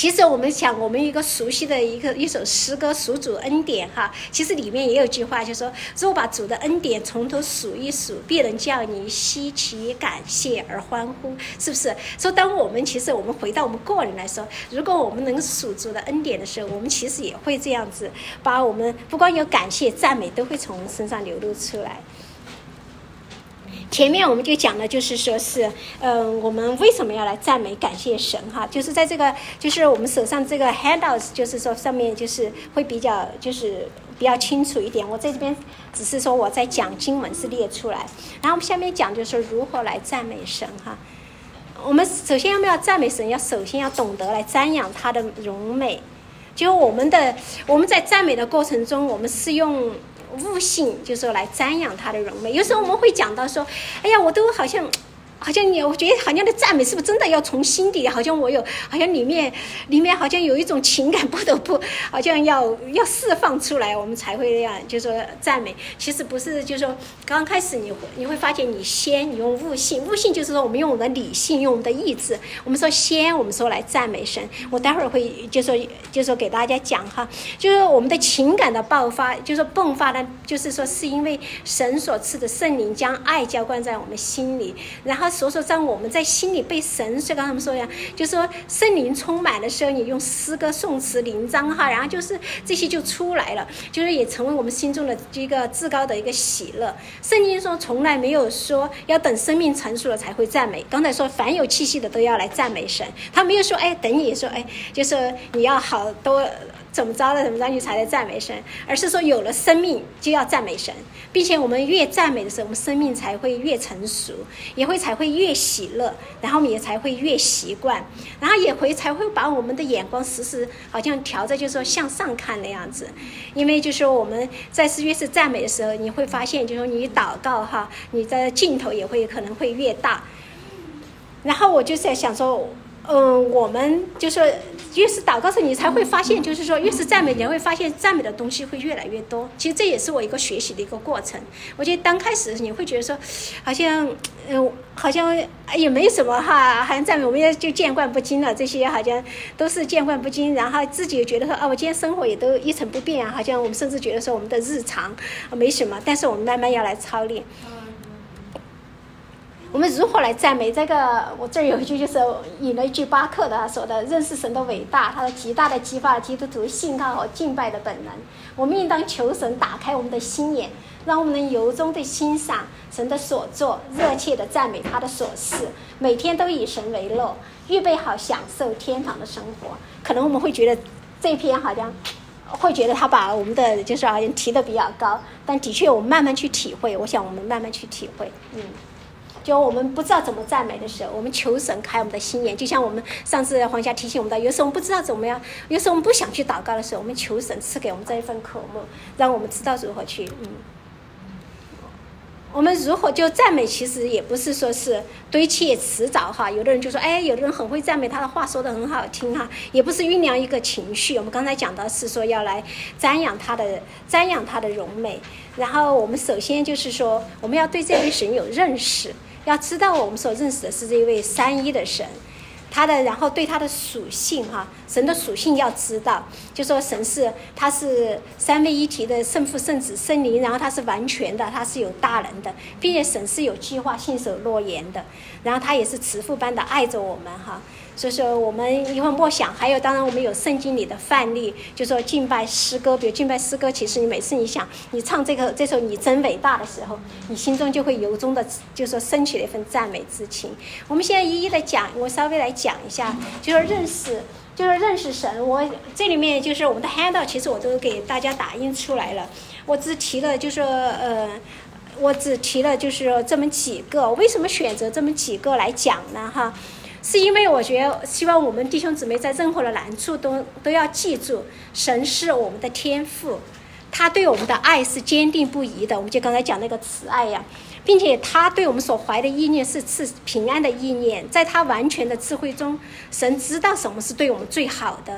其实我们想，我们一个熟悉的一个一首诗歌《数主恩典》哈，其实里面也有句话，就说若把主的恩典从头数一数，必能叫你稀奇感谢而欢呼，是不是？说当我们其实我们回到我们个人来说，如果我们能数主的恩典的时候，我们其实也会这样子，把我们不光有感谢赞美，都会从我们身上流露出来。前面我们就讲了，就是说是，嗯、呃，我们为什么要来赞美感谢神哈？就是在这个，就是我们手上这个 handouts， 就是说上面就是会比较，就是比较清楚一点。我在这边只是说我在讲经文是列出来，然后我们下面讲就是说如何来赞美神哈。我们首先要不要赞美神？要首先要懂得来瞻仰他的荣美。就我们的我们在赞美的过程中，我们是用悟性，就是说来瞻仰他的荣美。有时候我们会讲到说，哎呀，我都好像好像你，我觉得好像的赞美是不是真的要从心底，好像我有好像里面里面好像有一种情感不得不好像要要释放出来，我们才会这样就是说赞美。其实不是，就是说刚开始你你会发现你先你用悟性，悟性就是说我们用我们的理性，用我们的意志，我们说先我们说来赞美神。我待会儿会就说就说给大家讲哈，就是我们的情感的爆发，就是说迸发呢，就是说是因为神所赐的圣灵将爱浇灌在我们心里，然后所以说让我们在心里被神，所以刚才我们说呀，就是说圣灵充满的时候，你用诗歌颂词灵章哈，然后就是这些就出来了，就是也成为我们心中的一个至高的一个喜乐。圣经说从来没有说要等生命成熟了才会赞美，刚才说凡有气息的都要来赞美神，他没有说哎等你说哎就是你要好多怎么着了怎么着你才来赞美神，而是说有了生命就要赞美神，并且我们越赞美的时候，我们生命才会越成熟，也会才会越喜乐，然后我们也才会越习惯，然后也会才会把我们的眼光时时好像调着就是说向上看的样子。因为就是说我们在是越是赞美的时候，你会发现就是说你祷告哈，你的劲头也会可能会越大。然后我就在想说嗯，我们就说越是祷告时你才会发现，就是说越是赞美，你会发现赞美的东西会越来越多。其实这也是我一个学习的一个过程。我觉得刚开始你会觉得说好像嗯、呃，好像也没什么哈，好像赞美我们也就见惯不惊了，这些好像都是见惯不惊，然后自己也觉得说啊，我今天生活也都一成不变啊，好像我们甚至觉得说我们的日常没什么，但是我们慢慢要来操练。我们如何来赞美？这个我这儿有一句就是引了一句巴克的他说的，认识神的伟大，他的极大的激发了基督徒信靠和敬拜的本能。我们应当求神打开我们的心眼，让我们能由衷的欣赏神的所作，热切的赞美他的所事，每天都以神为乐，预备好享受天堂的生活。可能我们会觉得这篇好像会觉得他把我们的就是好像提得比较高，但的确我们慢慢去体会，我想我们慢慢去体会。嗯，就我们不知道怎么赞美的时候，我们求神开我们的心眼，就像我们上次黄霞提醒我们的，有时候我们不知道怎么样，有时候我们不想去祷告的时候，我们求神赐给我们这一份渴慕，让我们知道如何去嗯。我们如何就赞美，其实也不是说是堆砌辞藻哈。有的人就说，哎，有的人很会赞美，他的话说得很好听哈，也不是酝酿一个情绪。我们刚才讲到是说要来瞻仰他的瞻仰他的荣美，然后我们首先就是说，我们要对这位神有认识，要知道我们所认识的是这位三一的神。他的，然后对他的属性哈，神的属性要知道，就说神是他是三位一体的圣父圣子圣灵，然后他是完全的，他是有大能的，并且神是有计划信守诺言的，然后他也是慈父般的爱着我们哈。所以说我们一会儿默想，还有当然我们有圣经里的范例，就说敬拜诗歌，比如敬拜诗歌，其实你每次你想你唱这个这首你真伟大的时候，你心中就会由衷的就说升起了一份赞美之情。我们现在一一的讲，我稍微来讲一下，就说认识就是认识神。我这里面就是我们的 handout 其实我都给大家打印出来了，我只提了就说呃我只提了就是这么几个，为什么选择这么几个来讲呢哈？是因为我觉得希望我们弟兄姊妹在任何的难处都都要记住，神是我们的天父，他对我们的爱是坚定不移的，我们就刚才讲那个慈爱呀，并且他对我们所怀的意念是赐平安的意念，在他完全的智慧中，神知道什么是对我们最好的，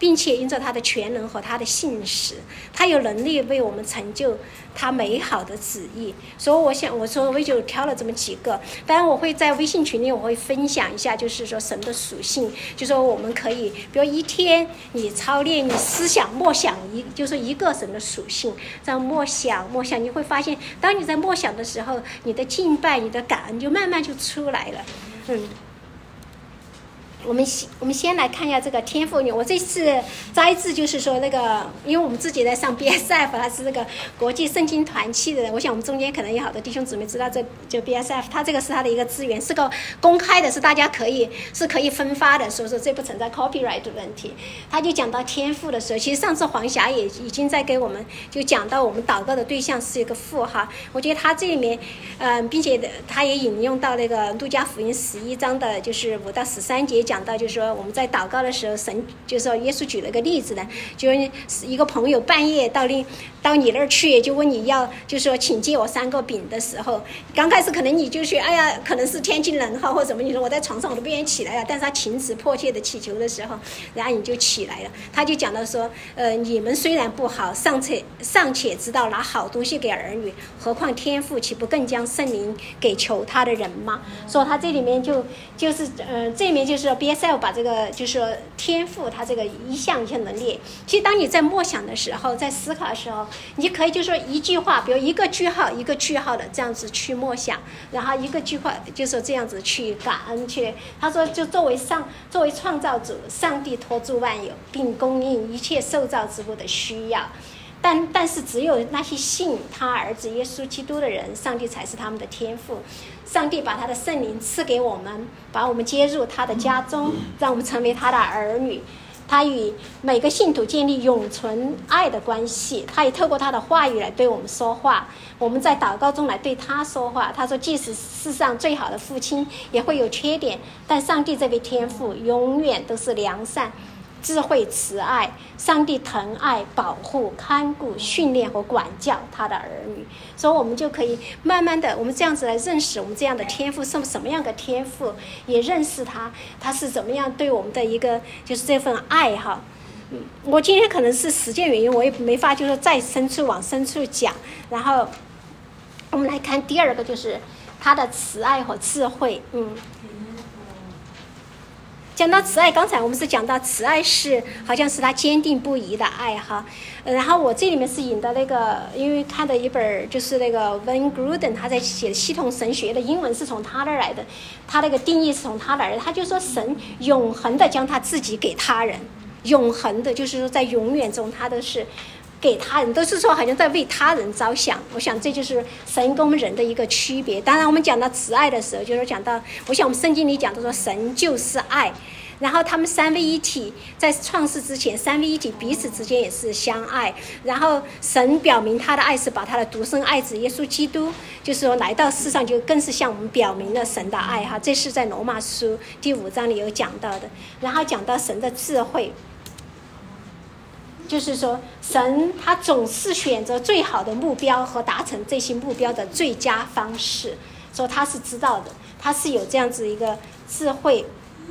并且因着他的全能和他的信实，他有能力为我们成就他美好的旨意。所以我想我说我就挑了这么几个，当然我会在微信群里我会分享一下，就是说神的属性，就说我们可以比如一天你操练你思想默想一就是一个神的属性，这样默想默想，你会发现当你在默想的时候，你的敬拜你的感恩就慢慢就出来了。嗯，我们先我们先来看一下这个天赋。我这次摘自就是说那个，因为我们自己在上 B S F， 它是那个国际圣经团契的人。我想我们中间可能有好多弟兄姊妹知道这就 B S F， 它这个是它的一个资源，是个公开的，是大家可以是可以分发的，所以说这不存在 copyright 的问题。他就讲到天赋的时候，其实上次黄霞也已经在给我们就讲到我们祷告的对象是一个父哈。我觉得他这里面，嗯、呃，并且他也引用到那个路加福音十一章的，就是五到十三节。讲到就是说我们在祷告的时候，神就是说耶稣举了个例子呢，就是一个朋友半夜到你到你那儿去，就问你要，就是说请借我三个饼的时候，刚开始可能你就是哎呀，可能是天气冷哈或者什么，你说我在床上我都不愿意起来了，但是他情辞迫切的祈求的时候，然后你就起来了。他就讲到说，呃，你们虽然不好，尚且尚且知道拿好东西给儿女，何况天父岂不更将圣灵给求他的人吗？所以他这里面就就是呃，这里面就是说 B S L 把这个就是说天赋他这个一项一项能力，其实当你在默想的时候，在思考的时候，你可以就说一句话，比如一个句号一个句号的这样子去默想，然后一个句话就是这样子去感恩去。他说就作为上作为创造主，上帝托住万有，并供应一切受造之物的需要。但但是只有那些信他儿子耶稣基督的人，上帝才是他们的天父。上帝把他的圣灵赐给我们，把我们接入他的家中，让我们成为他的儿女。他与每个信徒建立永存爱的关系，他也透过他的话语来对我们说话，我们在祷告中来对他说话。他说即使世上最好的父亲也会有缺点，但上帝这位天父永远都是良善、智慧、慈爱。上帝疼爱、保护、看顾、训练和管教他的儿女。所以我们就可以慢慢的我们这样子来认识我们这样的天父是什么样的天父，也认识他他是怎么样对我们的一个就是这份爱哈。嗯，我今天可能是时间原因，我也没法就是再深处往深处讲。然后我们来看第二个，就是他的慈爱和智慧。嗯，讲到慈爱，刚才我们是讲到慈爱是好像是他坚定不移的爱哈，然后我这里面是引的那个，因为看的一本就是那个 Van Gruden 他在写系统神学的英文是从他那儿来的，他那个定义是从他那儿来的，他就说神永恒的将他自己给他人，永恒的就是说在永远中他都是给他人，都是说好像在为他人着想。我想这就是神跟我们人的一个区别。当然我们讲到慈爱的时候，就是讲到我想我们圣经里讲的说神就是爱，然后他们三位一体在创世之前三位一体彼此之间也是相爱，然后神表明他的爱是把他的独生爱子耶稣基督就是说来到世上，就更是向我们表明了神的爱哈，这是在罗马书第五章里有讲到的。然后讲到神的智慧，就是说神他总是选择最好的目标和达成这些目标的最佳方式，说他是知道的，他是有这样子一个智慧。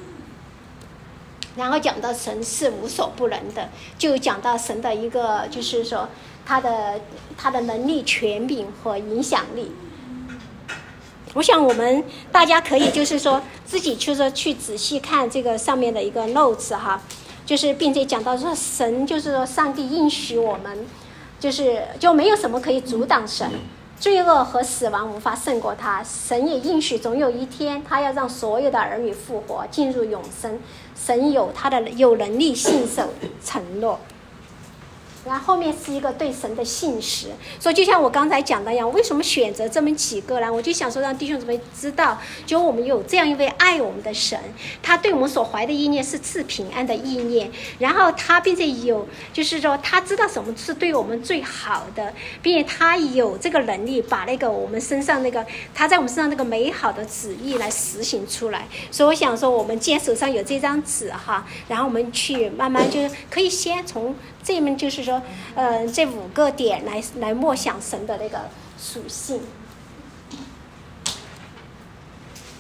然后讲到神是无所不能的，就讲到神的一个就是说他的他的能力、权柄和影响力。我想我们大家可以就是说自己就是去仔细看这个上面的一个 notes 哈，就是并且讲到说神就是说上帝应许我们，就是就没有什么可以阻挡神，罪恶和死亡无法胜过他。神也应许总有一天他要让所有的儿女复活进入永生，神有他的有能力信守承诺。然后后面是一个对神的信实，所以就像我刚才讲的一样，为什么选择这么几个呢？我就想说让弟兄姊妹知道，就我们有这样一位爱我们的神，他对我们所怀的意念是赐平安的意念，然后他并且有就是说他知道什么是对我们最好的，并且他有这个能力把那个我们身上那个他在我们身上那个美好的旨意来实行出来。所以我想说我们既然手上有这张纸哈，然后我们去慢慢就是可以先从这面就是说呃，这五个点来来默想神的那个属性。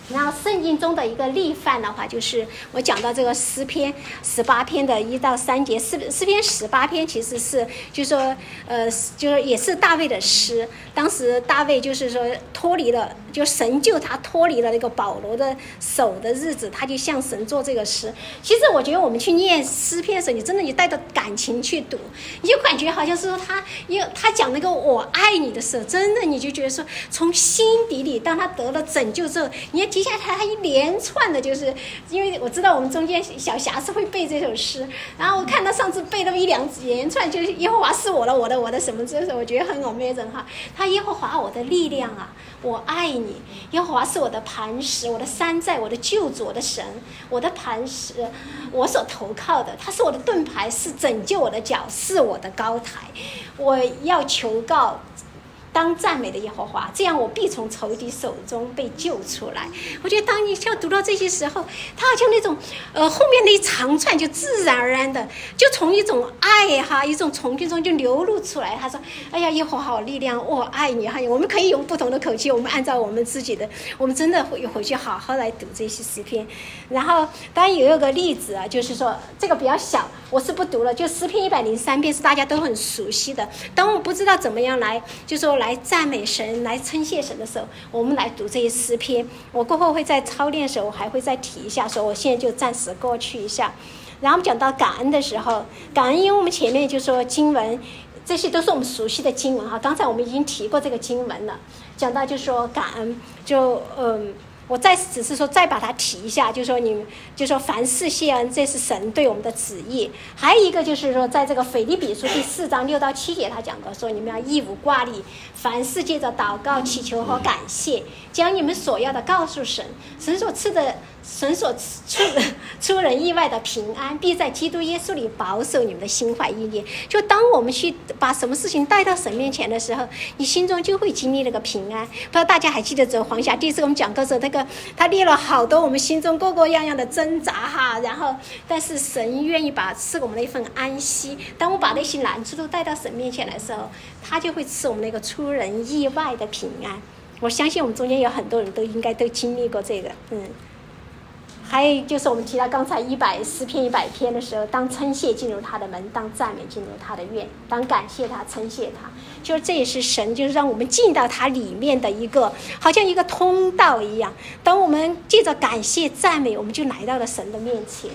然后圣经中的一个例范的话，就是我讲到这个诗篇十八篇的一到三节，诗诗篇十八篇其实是就是说呃就是也是大卫的诗。当时大卫就是说脱离了，就神救他脱离了那个保罗的手的日子，他就向神做这个诗。其实我觉得我们去念诗篇的时候，你真的你带着感情去读，你就感觉好像是说他因为他讲那个我爱你的时候，真的你就觉得说从心底里，当他得了拯救之后，你要接下来他一连串的，就是因为我知道我们中间小霞是会背这首诗，然后我看他上次背了一两连串，就是耶和华是我的我的我的什么，这时候我觉得很 amazing 哈。他耶和华我的力量啊，我爱你，耶和华是我的磐石，我的山寨，我的救主，我的神，我的磐石，我所投靠的，他是我的盾牌，是拯救我的脚，是我的高台。我要求告当赞美的耶和华，这样我必从仇敌手中被救出来。我觉得当你要读到这些时候，他好像那种呃后面那一长串就自然而然的就从一种爱哈一种从心中就流露出来。他说哎呀耶和华我力量，我爱你哈。我们可以用不同的口气，我们按照我们自己的，我们真的会回去好好来读这些诗篇。然后当然有一个例子啊，就是说这个比较小，我是不读了，就诗篇一百零三篇是大家都很熟悉的。当我们不知道怎么样来就说来赞美神来称谢神的时候，我们来读这些诗篇。我过后会在操练的时候我还会再提一下，说我现在就暂时过去一下。然后我们讲到感恩的时候，感恩因为我们前面就说经文这些都是我们熟悉的经文哈，刚才我们已经提过这个经文了，讲到就说感恩就嗯我再只是说再把它提一下，就是说你就说凡事谢恩，这是神对我们的旨意。还有一个就是说在这个腓立比书第四章六到七节他讲过，说你们要义无挂虑，凡事借着祷告祈求和感谢，将你们所要的告诉神，神所赐的神所出出人意外的平安必在基督耶稣里保守你们的心怀意念。就当我们去把什么事情带到神面前的时候，你心中就会经历那个平安。不知道大家还记得这黄霞第一次我们讲课时候，那个他列了好多我们心中各个样样的挣扎哈，然后但是神愿意把赐给我们的一份安息。当我把那些难处都带到神面前的时候，他就会赐我们那个出人意外的平安。我相信我们中间有很多人都应该都经历过这个。嗯，还有就是我们提到刚才一百诗篇一百篇的时候，当称谢进入他的门，当赞美进入他的院，当感谢他称谢他，就是这也是神就是让我们进到他里面的一个好像一个通道一样。当我们借着感谢赞美，我们就来到了神的面前。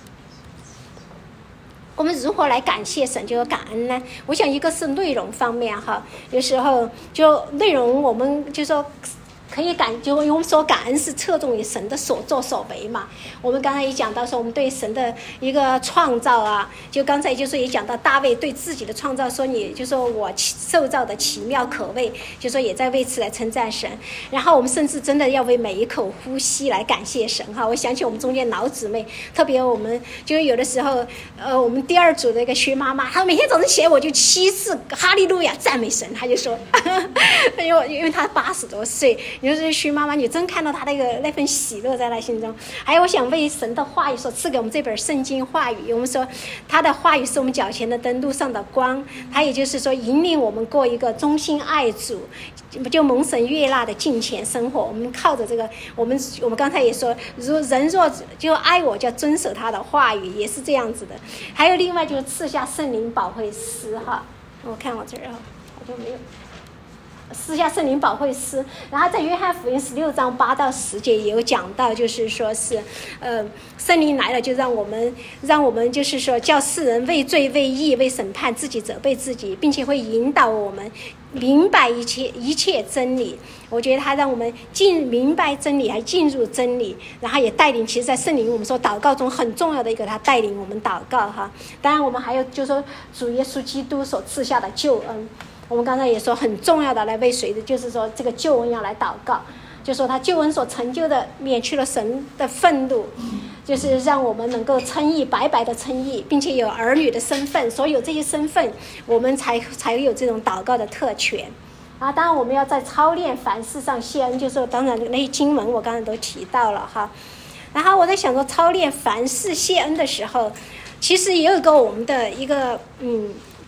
我们如何来感谢神就是感恩呢？我想一个是内容方面哈，有时候就内容我们就说可以感，就我们说感恩是侧重于神的所作所为嘛。我们刚才也讲到说我们对神的一个创造啊，就刚才就是也讲到大卫对自己的创造说，你就说我受造的奇妙可畏，就说也在为此来称赞神。然后我们甚至真的要为每一口呼吸来感谢神哈。我想起我们中间老姊妹，特别我们就是有的时候呃，我们第二组的一个薛妈妈，她每天早上起来我就七次哈利路亚赞美神，她就说因为因为她八十多岁，你说徐妈妈，你真看到她那个那份喜乐在她心中。还有我想为神的话语所赐给我们这本圣经话语，我们说她的话语是我们脚前的灯，路上的光，她也就是说引领我们过一个忠心爱主就蒙神悦纳的敬虔生活。我们靠着这个，我们我们刚才也说，如人若就爱我，就要遵守他的话语，也是这样子的。还有另外就是赐下圣灵保惠师哈，我看我这儿好像没有私下圣灵保惠师。然后在约翰福音十六章八到十节也有讲到，就是说是呃圣灵来了，就让我们让我们就是说叫世人为罪为义为审判，自己责备自己，并且会引导我们明白一切一切真理。我觉得他让我们进明白真理，还进入真理，然后也带领，其实在圣灵我们说祷告中很重要的一个，他带领我们祷告哈。当然我们还有就是说主耶稣基督所赐下的救恩，我们刚才也说很重要的来为谁的，就是说这个救恩要来祷告，就说他救恩所成就的免去了神的愤怒，就是让我们能够称义，白白的称义，并且有儿女的身份。所有这些身份我们才才有这种祷告的特权啊。当然我们要在操练凡事上谢恩，就是当然那些经文我刚才都提到了哈。然后我在想说操练凡事谢恩的时候，其实也有一个我们的一个嗯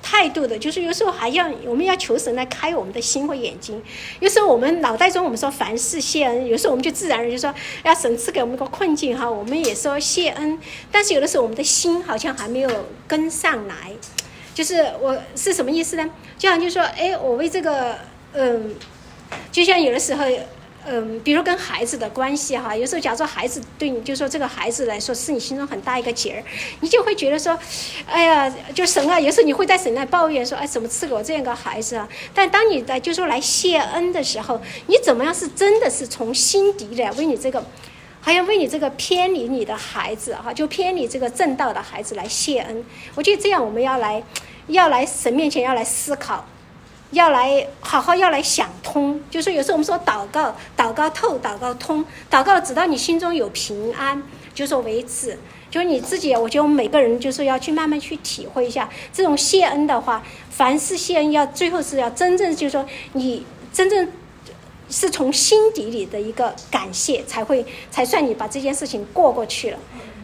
态度的，就是有时候还要我们要求神来开我们的心或眼睛。有时候我们脑袋中我们说凡事谢恩，有时候我们就自然人就说要神赐给我们一个困境哈，我们也说谢恩，但是有的时候我们的心好像还没有跟上来。就是我是什么意思呢？就像就说，哎，我为这个，嗯，就像有的时候。嗯，比如跟孩子的关系哈，有时候假如说孩子对你，就说这个孩子来说是你心中很大一个结儿，你就会觉得说，哎呀，就神啊，有时候你会在神那抱怨说，哎，怎么赐给我这样一个孩子啊？但当你在就说来谢恩的时候，你怎么样是真的是从心底来为你这个，还要为你这个偏离你的孩子哈，就偏离这个正道的孩子来谢恩。我觉得这样我们要来，要来神面前要来思考。要来好好要来想通，就是有时候我们说祷告，祷告透，祷告通，祷告直到你心中有平安，就说为止。就是你自己，我觉得我们每个人就是要去慢慢去体会一下这种谢恩的话，凡是谢恩要最后是要真正就是说你真正是从心底里的一个感谢，才会才算你把这件事情过过去了。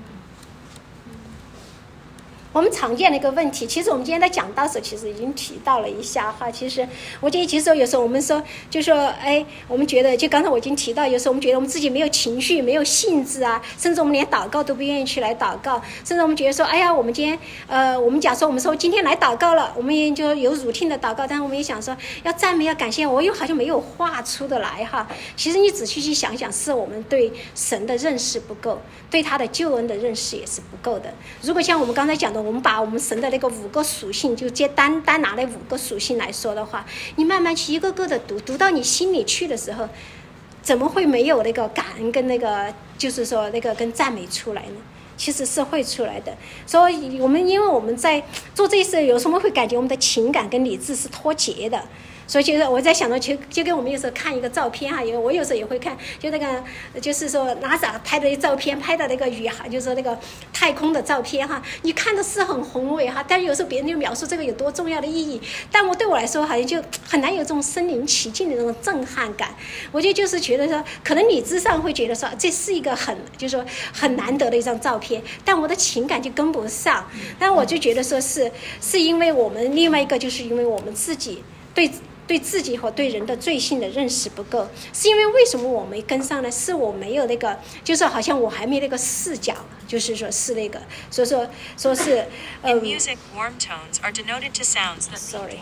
我们常见的一个问题，其实我们今天在讲道的时候其实已经提到了一下哈。其实我觉得其实有时候我们说就说哎，我们觉得就刚才我已经提到，有时候我们觉得我们自己没有情绪没有兴致啊，甚至我们连祷告都不愿意去来祷告，甚至我们觉得说哎呀，我们今天呃我们假说我们说今天来祷告了，我们也就有routine的祷告，但是我们也想说要赞美要感谢，我又好像没有画出的来哈。其实你仔细去想想，是我们对神的认识不够，对他的救恩的认识也是不够的。如果像我们刚才讲的，我们把我们神的那个五个属性就接单单拿那五个属性来说的话，你慢慢去一个个的读，读到你心里去的时候，怎么会没有那个感恩跟那个就是说那个跟赞美出来呢？其实是会出来的。所以我们因为我们在做这些，有时候会感觉我们的情感跟理智是脱节的。所以就是我在想到，就就跟我们有时候看一个照片哈，因为我有时候也会看，就那个就是说 NASA 拍的照片，拍的那个宇航，就是那个太空的照片哈，你看的是很宏伟哈，但是有时候别人就描述这个有多重要的意义，但我对我来说好像就很难有这种身临其境的那种震撼感。我就就是觉得说，可能理智上会觉得说这是一个很就是说很难得的一张照片，但我的情感就跟不上。但我就觉得说是是因为我们另外一个就是因为我们自己对。对自己和对人的罪性的认识不够，是因为为什么我没跟上呢？是我没有那个，就是好像我还没那个视角，就是说是那个，所以说说是呃 In music, warm tones are denoted to sounds that sorry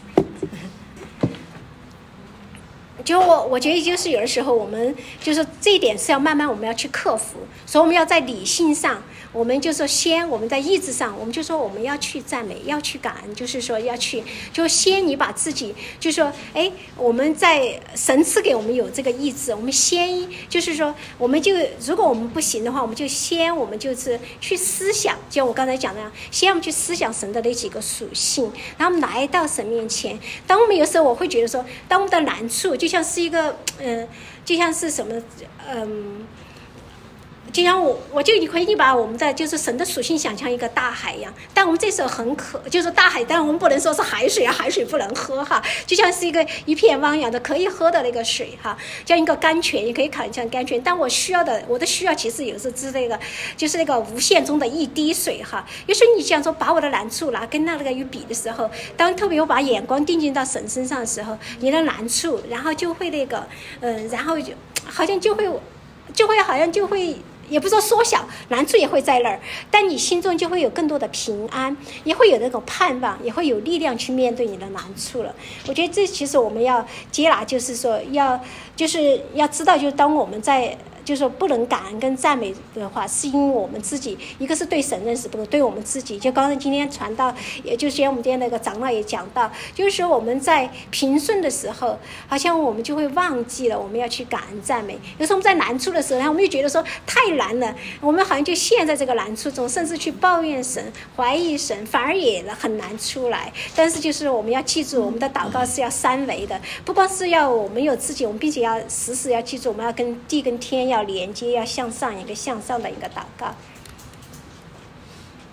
就我我觉得就是有的时候我们就是这一点是要慢慢我们要去克服，所以我们要在理性上，我们就说先我们在意志上，我们就说我们要去赞美，要去感恩，就是说要去就先你把自己就说哎，我们在神赐给我们有这个意志，我们先就是说我们就如果我们不行的话，我们就先我们就是去思想，就我刚才讲的样，先我们去思想神的那几个属性，然后我们来到神面前。当我们有时候我会觉得说，当我们的难处就像是一个嗯、呃，就像是什么嗯。呃就像我，我就你可以把我们的就是神的属性想象一个大海一样，但我们这时候很渴，就是大海，但我们不能说是海水啊，海水不能喝哈，就像是一个一片汪洋的可以喝的那个水哈，像一个甘泉，也可以看像甘泉。但我需要的，我的需要其实有时是那个，就是那个无限中的一滴水哈。有时候你想说把我的难处拿跟那个与比的时候，当特别我把眼光定睛到神身上的时候，你的难处，然后就会那个，嗯、呃，然后就好像就会，就会好像就会。也不是说缩小，难处也会在那儿，但你心中就会有更多的平安，也会有那种盼望，也会有力量去面对你的难处了。我觉得这其实我们要接纳，就是说要就是要知道，就是当我们在就是说不能感恩跟赞美的话，是因为我们自己一个是对神认识不够，对我们自己就刚才今天传道，也就是像我们今天那个长老也讲到，就是说我们在平顺的时候，好像我们就会忘记了我们要去感恩赞美。有时候我们在难处的时候，然后我们又觉得说太难了，我们好像就陷在这个难处中，甚至去抱怨神、怀疑神，反而也很难出来。但是就是我们要记住，我们的祷告是要三维的，不光是要我们有自己，我们并且要时时要记住，我们要跟地跟天要连接，要向上一个向上的一个祷告。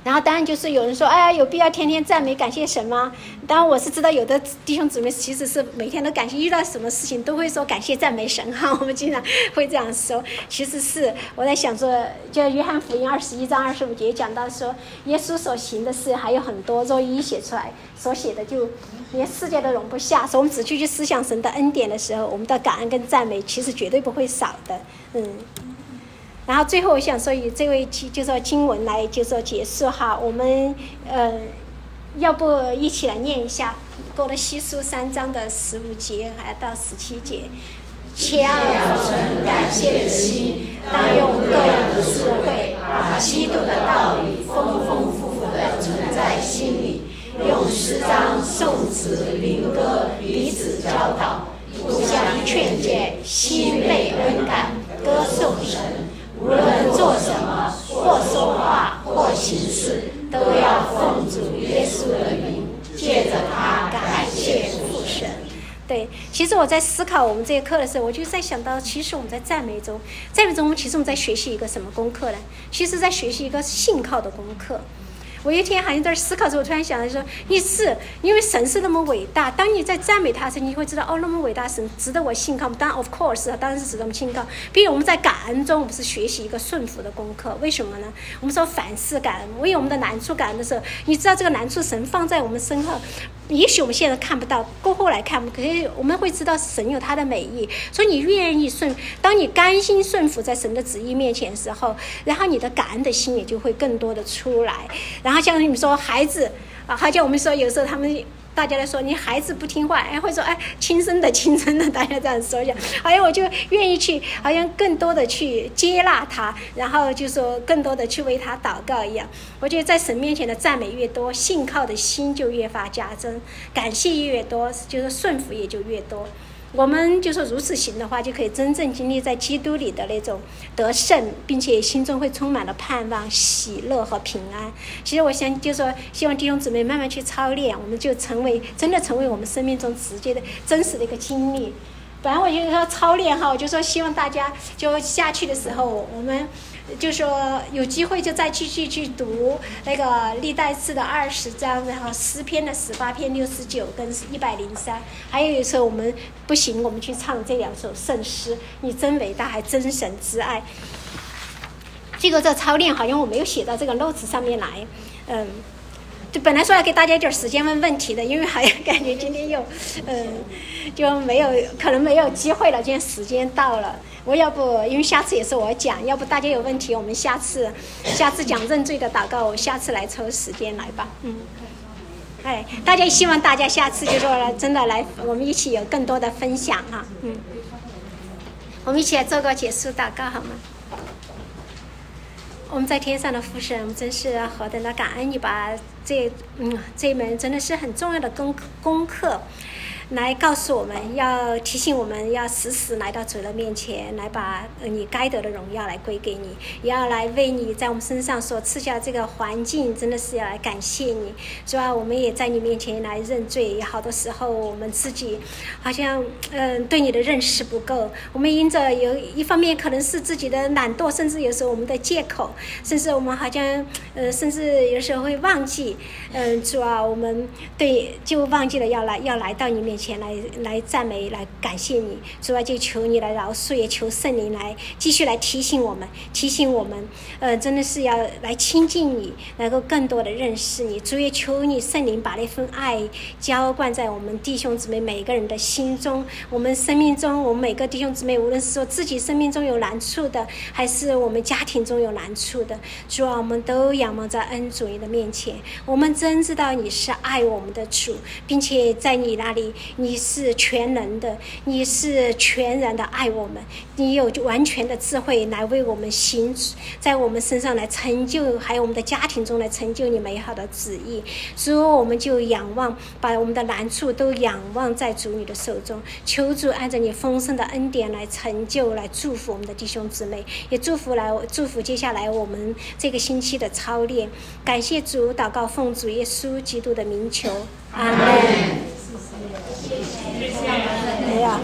然后当然就是有人说，哎呀，有必要天天赞美感谢神吗？当然我是知道有的弟兄姊妹其实是每天都感谢，遇到什么事情都会说感谢赞美神哈，我们经常会这样说。其实是我在想说，就约翰福音二十一章二十五节讲到说，耶稣所行的事还有很多，若一一写出来，所写的就连世界都容不下。所以我们只去去思想神的恩典的时候，我们的感恩跟赞美其实绝对不会少的，嗯。然后最后我想说以这位就说经文来就说结束哈，我们呃要不一起来念一下哥罗西书三章的十五节还到十七节。且要存感谢的心，当用各样的智慧，把基督的道理丰丰富富地存在心里，用诗章、颂词、灵歌彼此教导，互相劝诫，心被恩感，歌颂神。无论做什么，或说话，或行事，都要奉主耶稣的名，借着他感谢父神。对，其实我在思考我们这些课的时候，我就在想到，其实我们在赞美中，赞美中，其实我们在学习一个什么功课呢？其实在学习一个信靠的功课。我一天好像在思考的时候，我突然想到说，你是因为神是那么伟大，当你在赞美他时，你会知道哦，那么伟大神值得我信靠。当然 of course 当然是值得我们信靠。并且我们在感恩中，我们是学习一个顺服的功课。为什么呢？我们说凡事感恩，为我们的难处感恩的时候，你知道这个难处神放在我们身后，也许我们现在看不到，过后来看，可是我们会知道神有他的美意。所以你愿意顺，当你甘心顺服在神的旨意面前的时候，然后你的感恩的心也就会更多的出来。然后像你们说孩子啊，好像我们说有时候他们大家来说你孩子不听话，哎，会说哎亲生的亲生的，大家这样说一下，好像我就愿意去，好像更多的去接纳他，然后就说更多的去为他祷告一样。我觉得在神面前的赞美越多，信靠的心就越发加增，感谢越多，就是顺服也就越多。我们就说如此行的话，就可以真正经历在基督里的那种得胜，并且心中会充满了盼望、喜乐和平安。其实我想就说希望弟兄姊妹慢慢去操练，我们就成为真的成为我们生命中直接的真实的一个经历。本来我就说操练哈，我就说希望大家就下去的时候，我们就说有机会就再继续去读那个历代志的二十章，然后诗篇的十八篇六十九跟一百零三，还有有时候我们不行，我们去唱这两首圣诗，你真伟大，还真神之爱。这个这操练好像我没有写到这个 notes 上面来，嗯。就本来说要给大家一点时间问问题的，因为好像感觉今天又，嗯，就没有可能没有机会了。今天时间到了，我要不因为下次也是我讲，要不大家有问题，我们下次下次讲认罪的祷告，我下次来抽时间来吧，嗯，哎，大家希望大家下次就说真的来，我们一起有更多的分享哈，嗯，我们一起来做个结束祷告好吗？我们在天上的父神，我们真是何等的感恩你把这嗯这一门真的是很重要的功功课来告诉我们，要提醒我们要时时来到主的面前，来把你该得的荣耀来归给你，也要来为你在我们身上所赐下这个环境，真的是要来感谢你。主要我们也在你面前来认罪，好多时候我们自己好像嗯对你的认识不够，我们因着有一方面可能是自己的懒惰，甚至有时候我们的借口，甚至我们好像呃甚至有时候会忘记，嗯主要我们对就忘记了要来要来到你面前前来来赞美来感谢你。主啊，就求你来饶恕，也求圣灵来继续来提醒我们提醒我们呃，真的是要来亲近你，能够更多的认识你。主也求你圣灵把那份爱浇灌在我们弟兄姊妹每一个人的心中，我们生命中我们每个弟兄姊妹，无论是说自己生命中有难处的，还是我们家庭中有难处的，主啊，我们都仰望在恩主你的面前。我们真知道你是爱我们的主，并且在你那里你是全能的，你是全然的爱我们，你有完全的智慧来为我们行，在我们身上来成就，还有我们的家庭中来成就你美好的旨意。所以我们就仰望，把我们的难处都仰望在主你的手中，求主按照你丰盛的恩典来成就，来祝福我们的弟兄姊妹，也祝福来祝福接下来我们这个星期的操练。感谢主，祷告奉主耶稣基督的名求，阿们。没有。